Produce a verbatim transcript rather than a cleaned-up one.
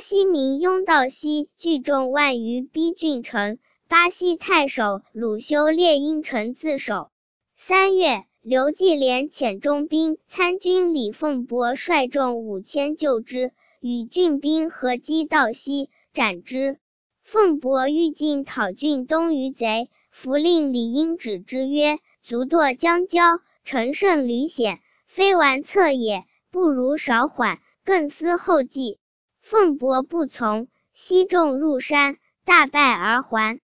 西民拥道西聚众万余逼郡城，巴西太守鲁修烈因城自守。三月，刘季廉遣中兵参军李凤伯率众五千救之，与郡兵合击道西，斩之。凤伯欲进讨郡东虞贼，弗令李英止之曰：卒堕将交，乘胜屡险，非完策也，不如少缓，更思后计。凤伯不从，悉众入山，大败而还。